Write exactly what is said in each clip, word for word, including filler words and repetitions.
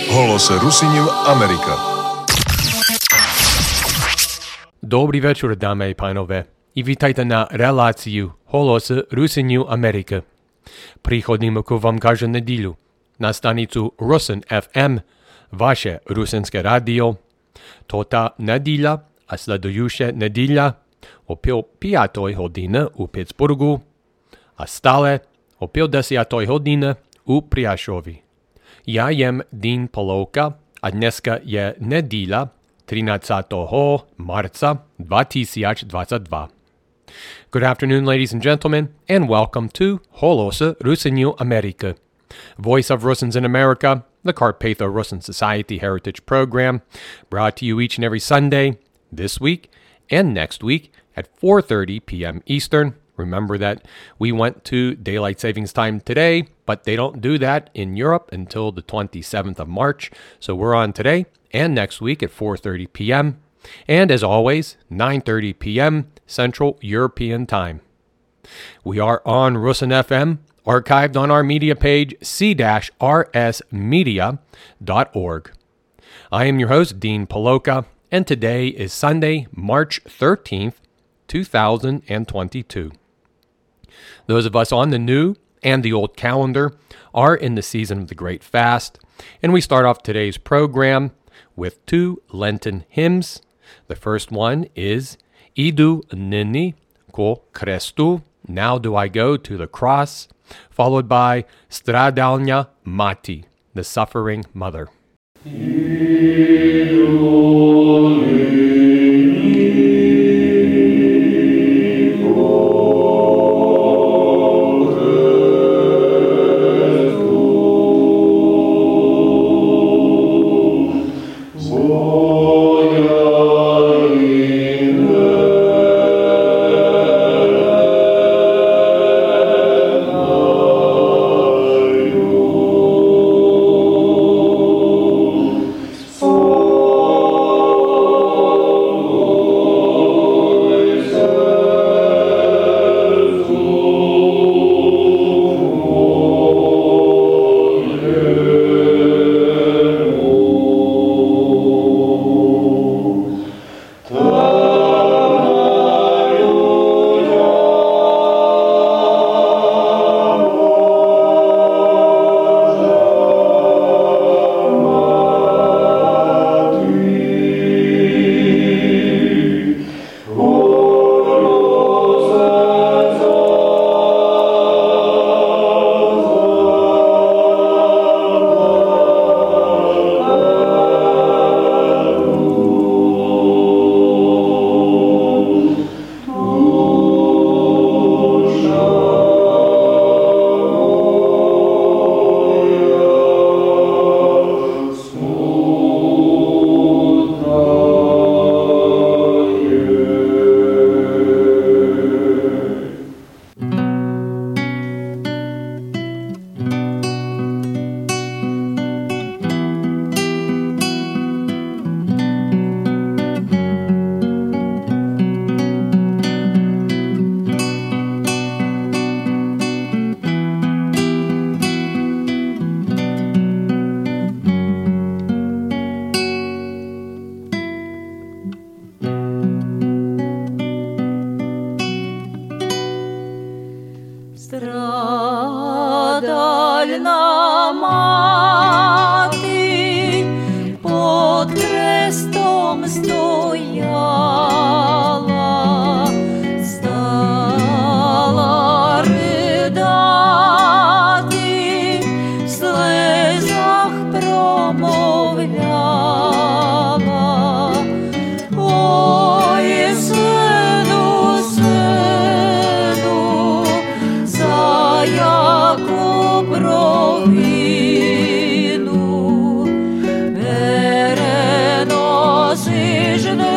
Голос Rusinju Amerika. Добрий вечір, дами і панове, і вітайте на релацію Голос Rusinju Amerika. Приходимо к вам кожну неділю на станицю Rusin еф ем, ваше русинське радіо. То та неділя, а слідуюча неділя о пів п'ятої години у Питтсбургу, а стале о пів десятої години у Пряшові. Я єм Дін Полока, а днеска є неділя тринадцятого марта дві тисячі двадцять два. Good afternoon, ladies and gentlemen, and welcome to Голос Rusinju Amerika, Voice of Russins in America, the Carpatho Russin Society Heritage Program, brought to you each and every Sunday, this week and next week at four thirty p.m. Eastern. Remember that we went to daylight savings time today, but they don't do that in Europe until the twenty-seventh of March. So we're on today and next week at four thirty p.m. And as always, nine thirty p.m. Central European Time. We are on Rusin F M, archived on our media page, c dash r s media dot org. I am your host, Dean Paloka, and today is Sunday, March thirteenth, two thousand twenty-two. Those of us on the new and the old calendar are in the season of the Great Fast, and we start off today's program with two Lenten hymns. The first one is Idu Nini ko Krestu, Now Do I Go to the Cross, followed by Stradalnya Mati, the Suffering Mother. Vereno sižne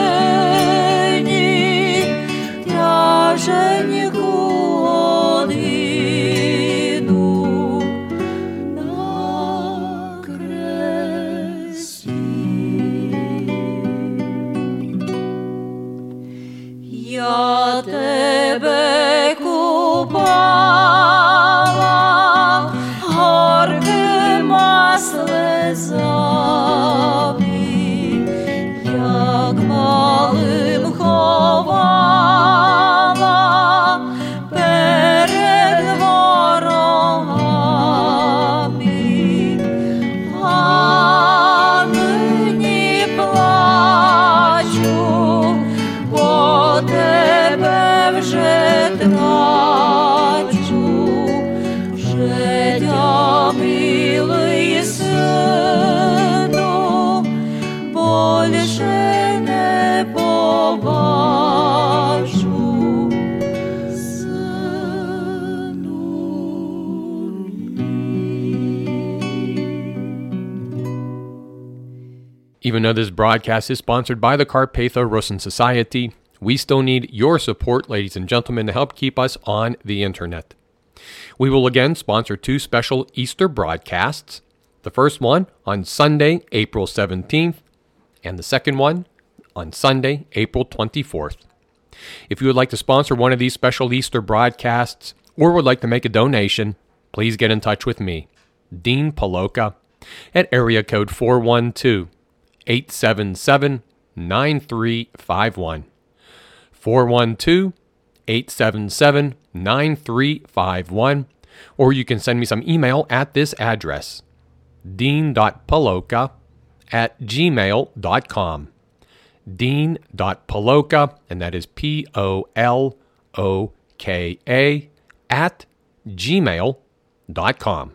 трачу, життя милий сину, більше не побачу, сину Even though this broadcast is sponsored by the Carpatho Rusin Society, we still need your support, ladies and gentlemen, to help keep us on the internet. We will again sponsor two special Easter broadcasts. The first one on Sunday, April seventeenth, and the second one on Sunday, April twenty-fourth. If you would like to sponsor one of these special Easter broadcasts or would like to make a donation, please get in touch with me, Dean Paloka, at area code four one two, eight seven seven, nine three five one. four one two, eight seven seven, nine three five one, or you can send me some email at this address, dean.paloka at gmail dot com. Dean.paloka, and that is P O L O K A, at gmail dot com.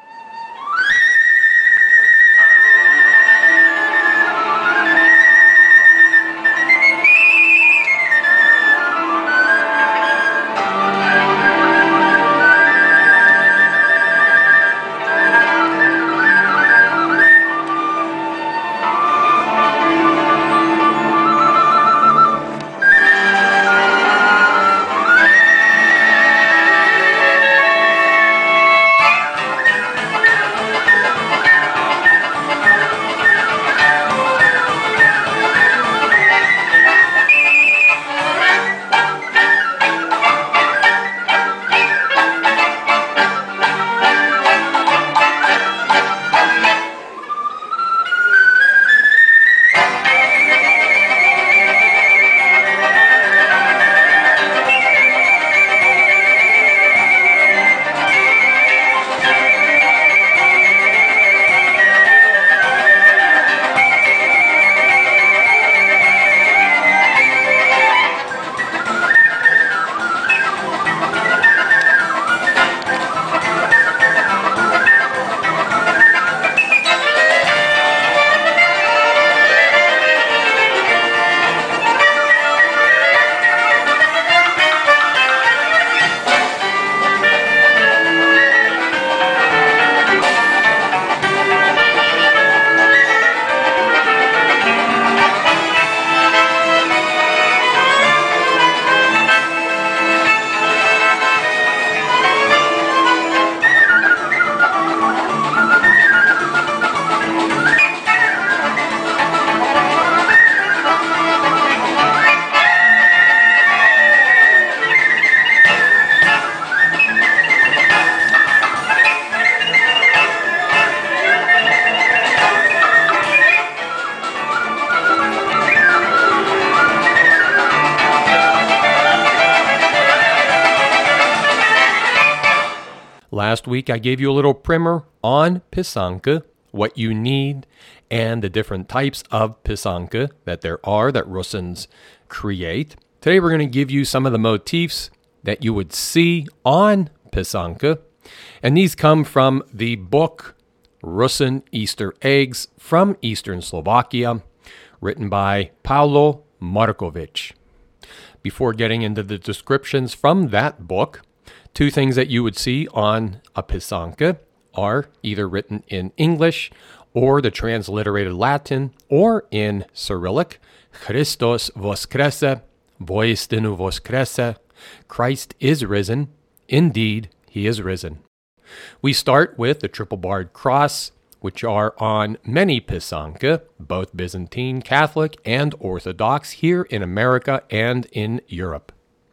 Last week, I gave you a little primer on pisanka, what you need, and the different types of pisanka that there are that Rusins create. Today, we're going to give you some of the motifs that you would see on pisanka, and these come from the book Rusin Easter Eggs from Eastern Slovakia, written by Paulo Markovic. Before getting into the descriptions from that book, two things that you would see on a pisanka are either written in English or the transliterated Latin or in Cyrillic. Christos voskrese, voistinu voskrese. Christ is risen. Indeed, he is risen. We start with the triple barred cross, which are on many pisanka, both Byzantine, Catholic, and Orthodox here in America and in Europe.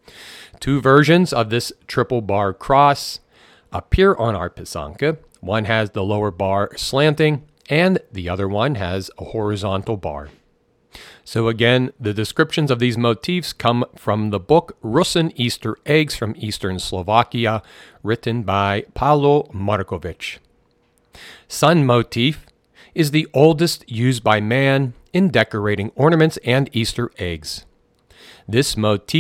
Two versions of this triple bar cross appear on our pisanka. One has the lower bar slanting, and the other one has a horizontal bar. So again, the descriptions of these motifs come from the book Rusin Easter Eggs from Eastern Slovakia, written by Paulo Markovic. Sun motif is the oldest used by man in decorating ornaments and Easter eggs. This motif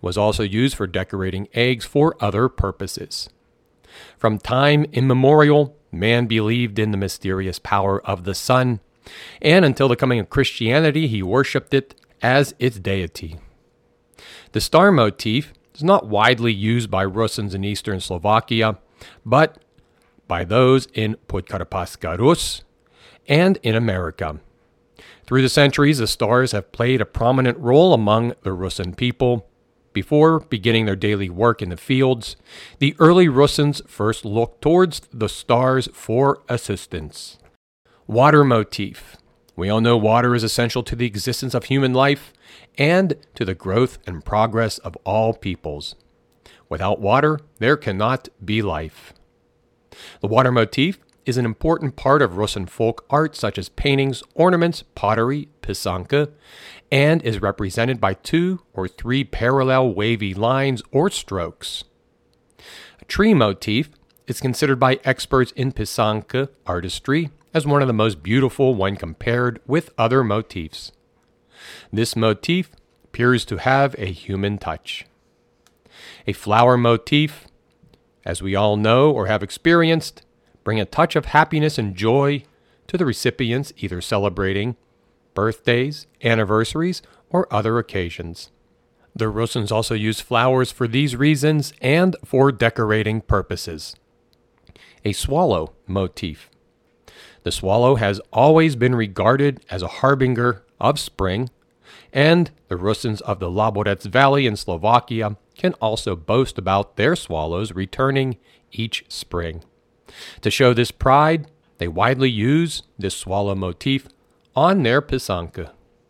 was also used for decorating eggs for other purposes. From time immemorial, man believed in the mysterious power of the sun, and until the coming of Christianity, he worshipped it as its deity. The star motif is not widely used by Rusyns in eastern Slovakia, but by those in Podkarpatska Rus and in America. Through the centuries, the stars have played a prominent role among the Rusyn people. Before beginning their daily work in the fields, the early Rusyns first looked towards the stars for assistance. Water motif. We all know water is essential to the existence of human life and to the growth and progress of all peoples. Without water, there cannot be life. The water motif is an important part of Rusyn folk art such as paintings, ornaments, pottery, pisanka, and is represented by two or three parallel wavy lines or strokes. A tree motif is considered by experts in pisanka artistry as one of the most beautiful when compared with other motifs. This motif appears to have a human touch. A flower motif, as we all know or have experienced, bring a touch of happiness and joy to the recipients, either celebrating birthdays, anniversaries, or other occasions. The Rusyns also use flowers for these reasons and for decorating purposes. A swallow motif. The swallow has always been regarded as a harbinger of spring, and the Rusyns of the Laborets Valley in Slovakia can also boast about their swallows returning each spring. To show this pride, they widely use this swallow motif on their pisanka.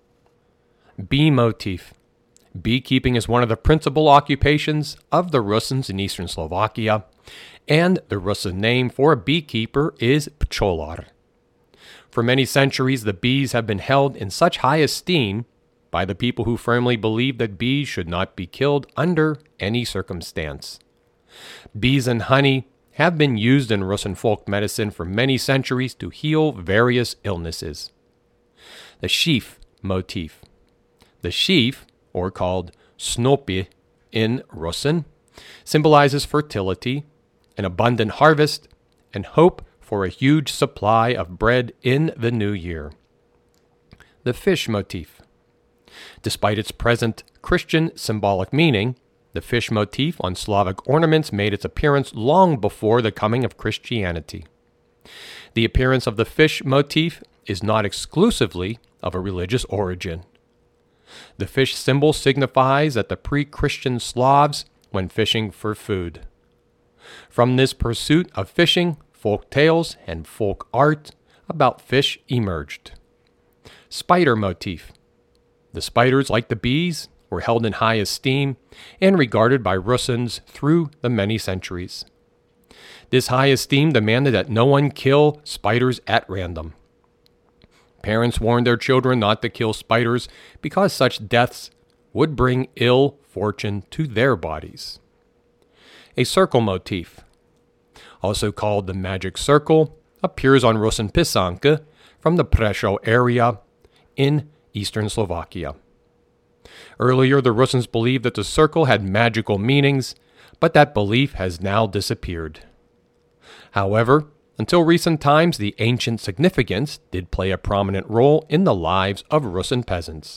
Bee motif. Beekeeping is one of the principal occupations of the Rusyns in eastern Slovakia, and the Rusyn name for a beekeeper is pcholar. For many centuries, the bees have been held in such high esteem by the people who firmly believe that bees should not be killed under any circumstance. Bees and honey have been used in Rusyn folk medicine for many centuries to heal various illnesses. The sheaf motif. The sheaf, or called snopi in Rusyn, symbolizes fertility, an abundant harvest, and hope for a huge supply of bread in the new year. The fish motif. Despite its present Christian symbolic meaning, the fish motif on Slavic ornaments made its appearance long before the coming of Christianity. The appearance of the fish motif is not exclusively of a religious origin. The fish symbol signifies that the pre-Christian Slavs went fishing for food. From this pursuit of fishing, folk tales and folk art about fish emerged. Spider motif. The spiders, like the bees, were held in high esteem and regarded by Rusyns through the many centuries. This high esteem demanded that no one kill spiders at random. Parents warned their children not to kill spiders because such deaths would bring ill fortune to their bodies. A circle motif, also called the magic circle, appears on Rusyn pisanka from the Prešov area in eastern Slovakia. Earlier, the Rusyns believed that the circle had magical meanings, but that belief has now disappeared. However, until recent times, the ancient significance did play a prominent role in the lives of Rusyn peasants.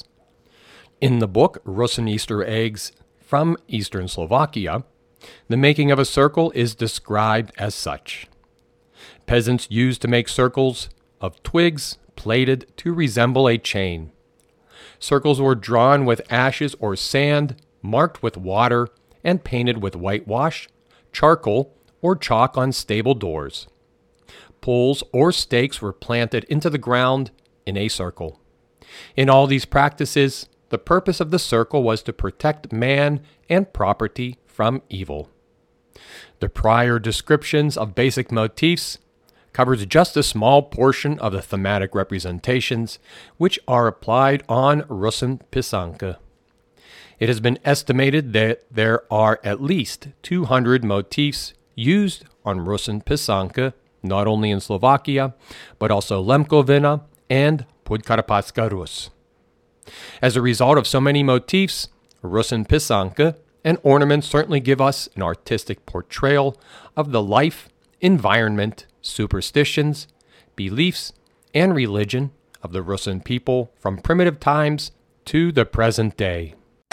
In the book Rusyn Easter Eggs from Eastern Slovakia, the making of a circle is described as such. Peasants used to make circles of twigs plaited to resemble a chain. Circles were drawn with ashes or sand, marked with water, and painted with whitewash, charcoal, or chalk on stable doors. Poles or stakes were planted into the ground in a circle. In all these practices, the purpose of the circle was to protect man and property from evil. The prior descriptions of basic motifs covers just a small portion of the thematic representations which are applied on Rusyn pisanka. It has been estimated that there are at least two hundred motifs used on Rusyn pisanka, not only in Slovakia, but also Lemkovina and Podkarpatska Rus. As a result of so many motifs, Rusyn pisanka and ornaments certainly give us an artistic portrayal of the life, environment, superstitions, beliefs, and religion of the Rusyn people from primitive times to the present day.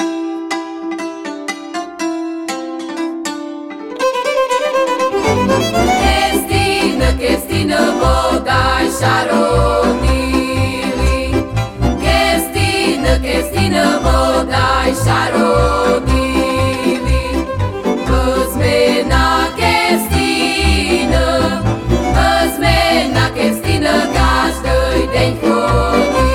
Kestina, Kestina, bodaj šarodili. Kestina, Kestina, bodaj šarodili. Vzmena Kestina, vzmena Kestina, každý deň chodili.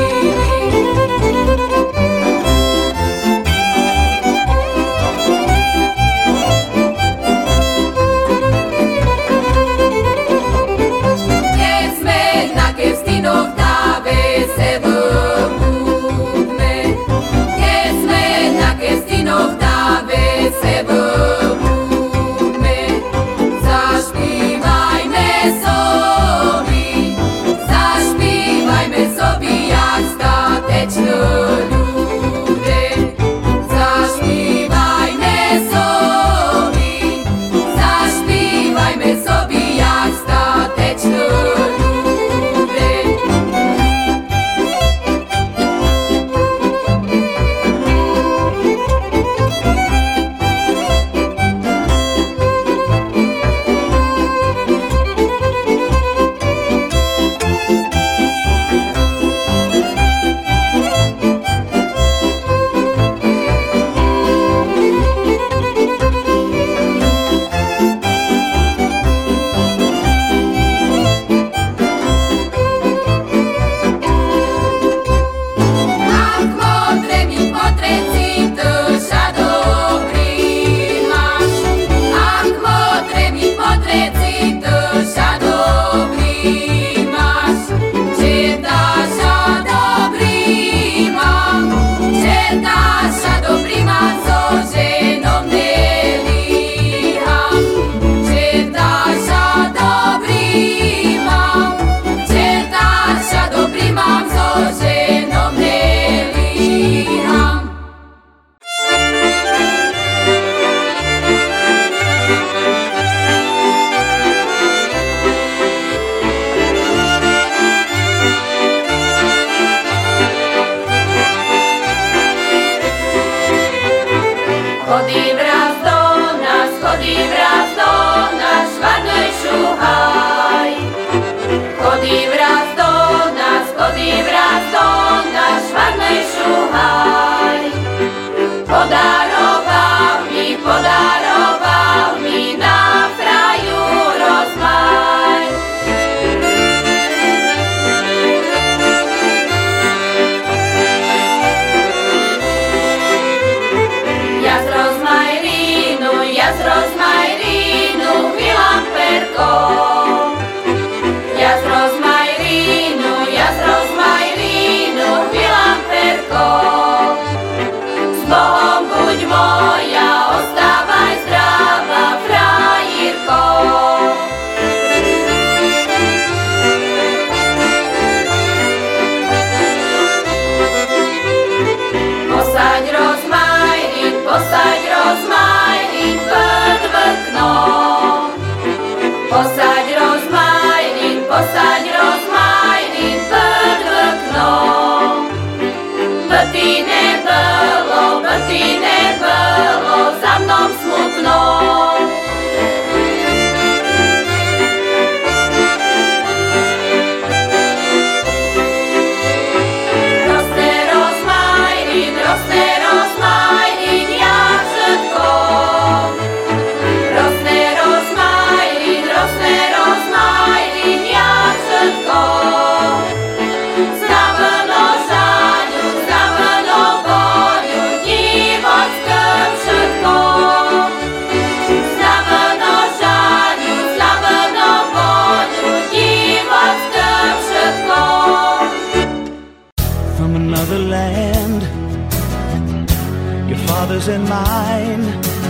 fathers and mine.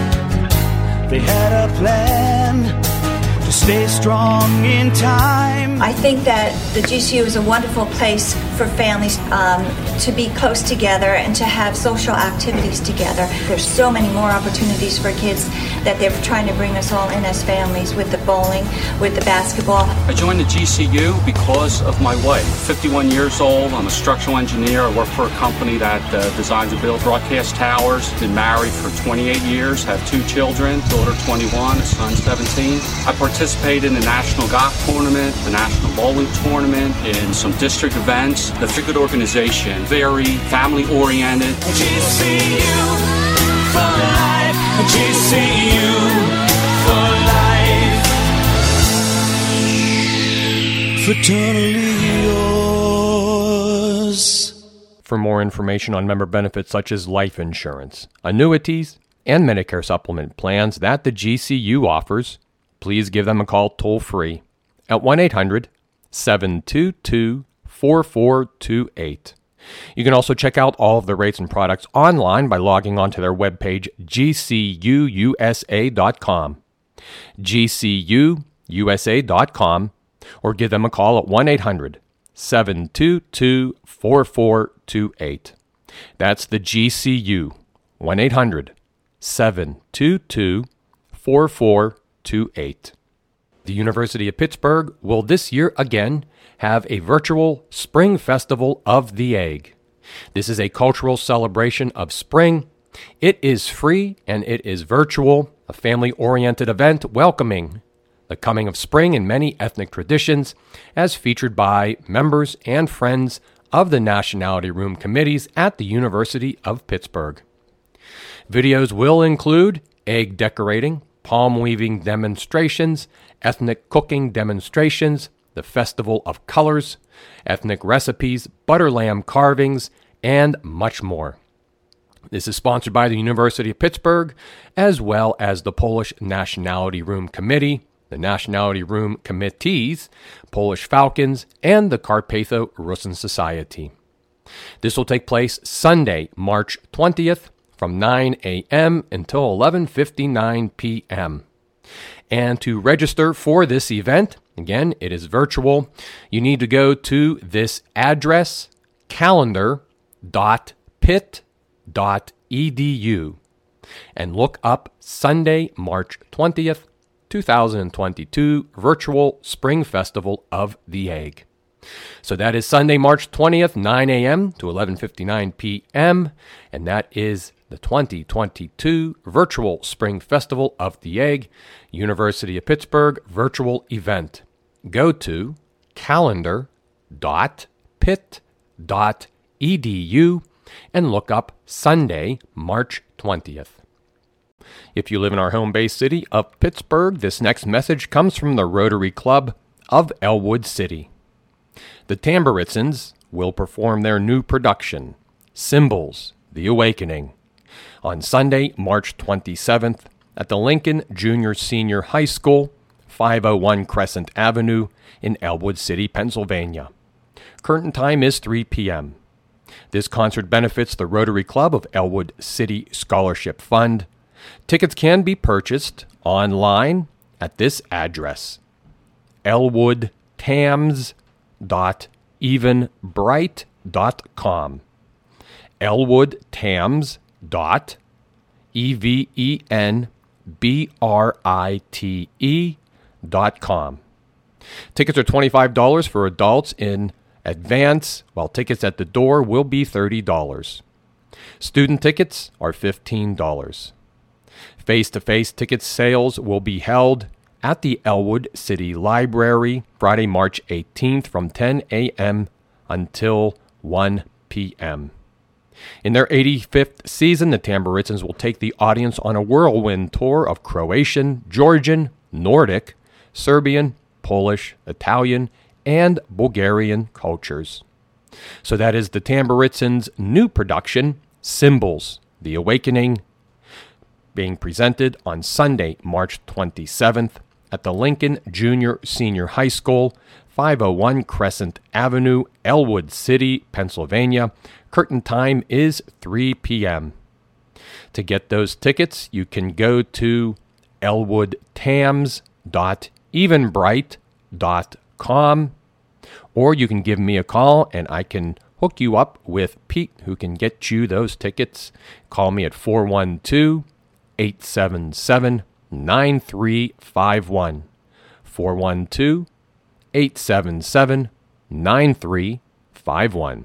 They had a plan to stay strong in time. I think that the G C U is a wonderful place for families um, to be close together and to have social activities together. There's so many more opportunities for kids that they're trying to bring us all in as families with the bowling, with the basketball. I joined the G C U because of my wife. fifty-one years old, I'm a structural engineer. I work for a company that uh, designs and builds broadcast towers. Been married for twenty-eight years, have two children, daughter twenty-one, a son seventeen. I participated in the National Golf Tournament, the National Bowling Tournament, in some district events. The Figure organization, very family-oriented. G C U for life. G C U for life. Fraternally yours. For more information on member benefits such as life insurance, annuities, and Medicare supplement plans that the G C U offers, please give them a call toll-free at one eight hundred seven two two four four two eight. You can also check out all of the rates and products online by logging on to their webpage, G C U U S A dot com, G C U U S A dot com, or give them a call at one eight hundred seven two two four four two eight. That's the G C U, one eight hundred seven two two four four two eight. The University of Pittsburgh will this year again have a virtual Spring Festival of the Egg. This is a cultural celebration of spring. It is free and it is virtual, a family-oriented event welcoming the coming of spring in many ethnic traditions, as featured by members and friends of the Nationality Room committees at the University of Pittsburgh. Videos will include egg decorating, palm weaving demonstrations, ethnic cooking demonstrations, the Festival of Colors, ethnic recipes, butter lamb carvings, and much more. This is sponsored by the University of Pittsburgh, as well as the Polish Nationality Room Committee, the Nationality Room Committees, Polish Falcons, and the Carpatho-Rusin Society. This will take place Sunday, March twentieth, from nine a.m. until eleven fifty-nine p.m. And to register for this event, again, it is virtual, you need to go to this address, calendar dot pitt dot e d u, and look up Sunday, March twentieth, two thousand twenty-two Virtual Spring Festival of the Egg. So that is Sunday, March twentieth, nine a.m. to eleven fifty-nine p.m., and that is the twenty twenty-two Virtual Spring Festival of the Egg, University of Pittsburgh virtual event. Go to calendar dot pitt dot e d u and look up Sunday, March twentieth. If you live in our home-based city of Pittsburgh, this next message comes from the Rotary Club of Elwood City. The Tamburitzans will perform their new production, Symbols, the Awakening, on Sunday, March twenty-seventh at the Lincoln Junior Senior High School, five oh one Crescent Avenue in Elwood City, Pennsylvania. Curtain time is three p.m. This concert benefits the Rotary Club of Elwood City Scholarship Fund. Tickets can be purchased online at this address, elwood tams dot eventbrite dot com. elwood tams dot e v e n b r i t e dot com. Tickets are twenty-five dollars for adults in advance, while tickets at the door will be thirty dollars. Student tickets are fifteen dollars. Face-to-face ticket sales will be held at the Elwood City Library Friday, March eighteenth from ten a.m. until one p.m. In their eighty-fifth season, the Tamburitzans will take the audience on a whirlwind tour of Croatian, Georgian, Nordic, Serbian, Polish, Italian, and Bulgarian cultures. So that is the Tamburitzans' new production, Symbols, the Awakening, being presented on Sunday, March twenty-seventh at the Lincoln Junior Senior High School, five oh one Crescent Avenue, Elwood City, Pennsylvania. Curtain time is three p.m. To get those tickets, you can go to elwood tams dot eventbrite dot com, or you can give me a call and I can hook you up with Pete, who can get you those tickets. Call me at four one two, eight seven seven, nine three five one. four one two, eight seven seven, nine three five one.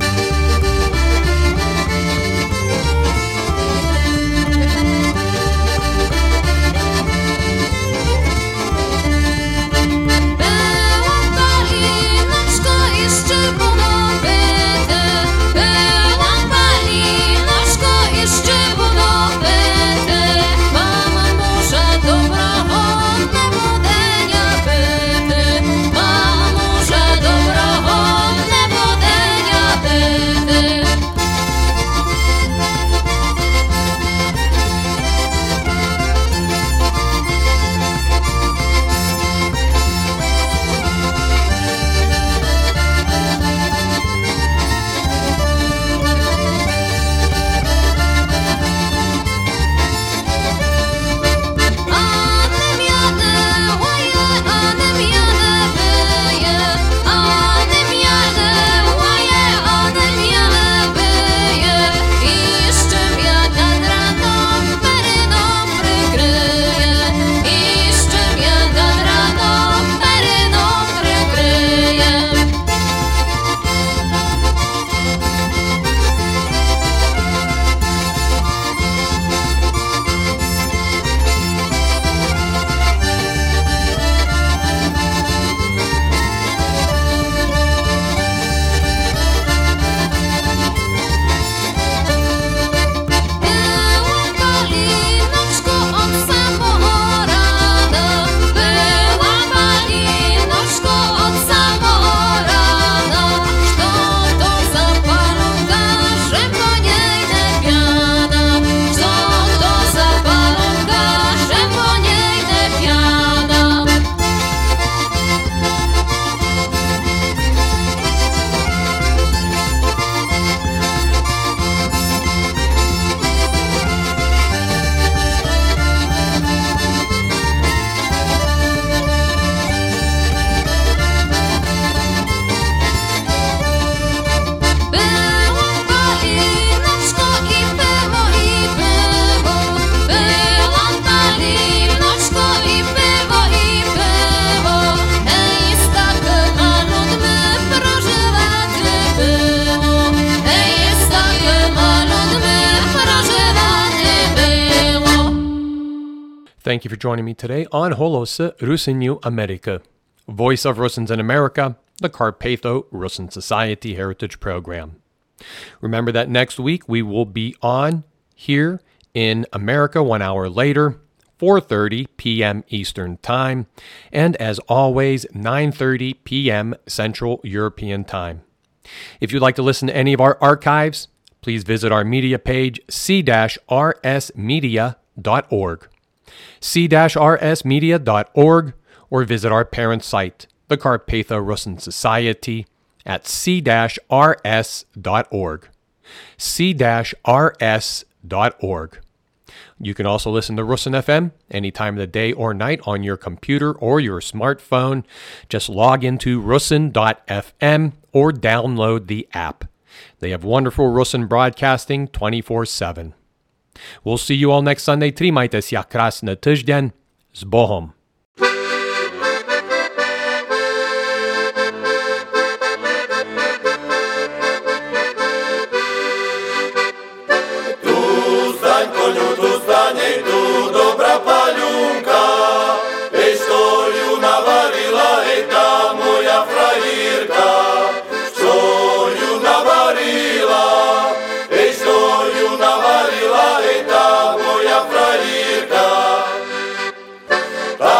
Thank you for joining me today on Holosy Rusiniu America, Voice of Russians in America, the Carpatho Russian Society Heritage Program. Remember that next week we will be on here in America one hour later, four thirty p.m. Eastern Time, and as always, nine thirty p.m. Central European Time. If you'd like to listen to any of our archives, please visit our media page, c r s media dot org. c r s media dot org, or visit our parent site, the Carpatho Russian Society, at c r s dot org. c r s dot org. You can also listen to Rusin F M any time of the day or night on your computer or your smartphone. Just log into rusin dot f m or download the app. They have wonderful Rusin broadcasting twenty-four seven. We'll see you all next Sunday. Trimajte si krasny tydzień. Z Bohom. Bye.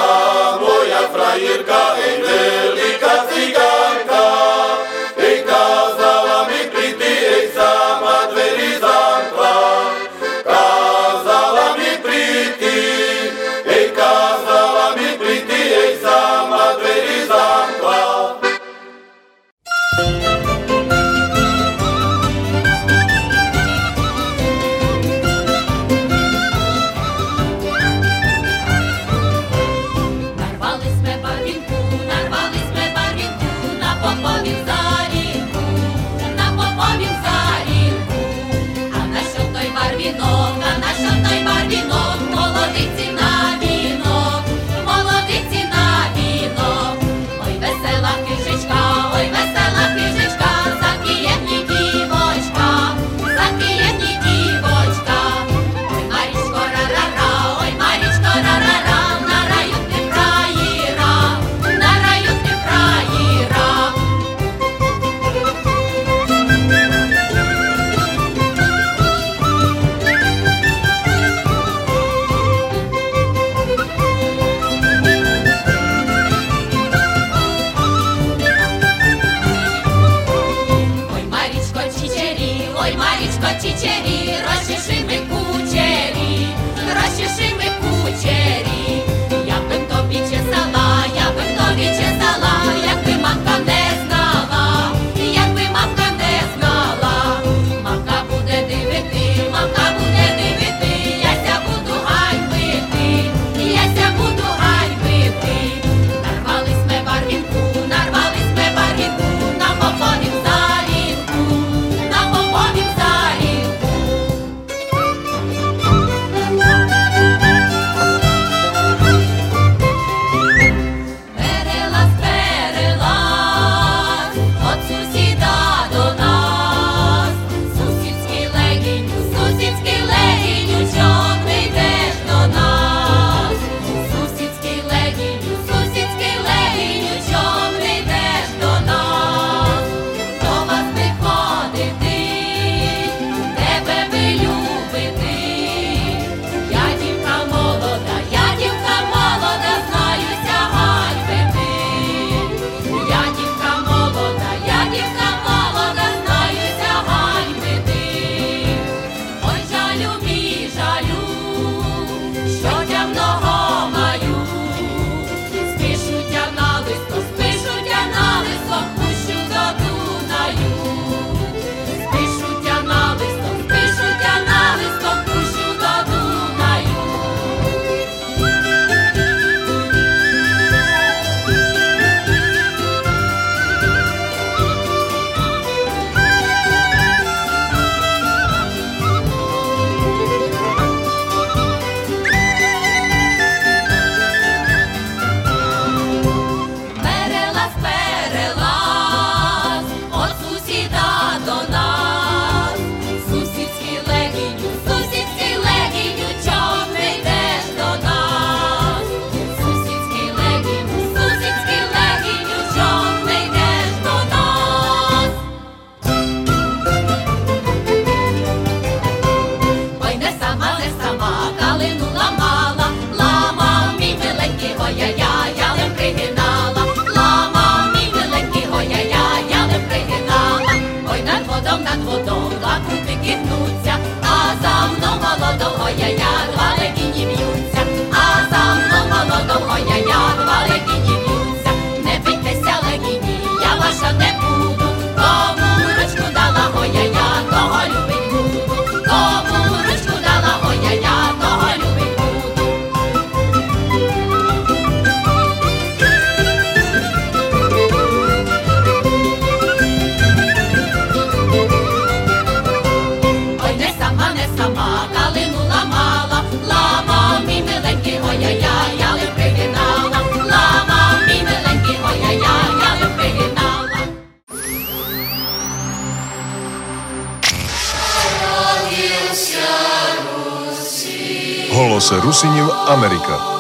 Голос Русинів Америка.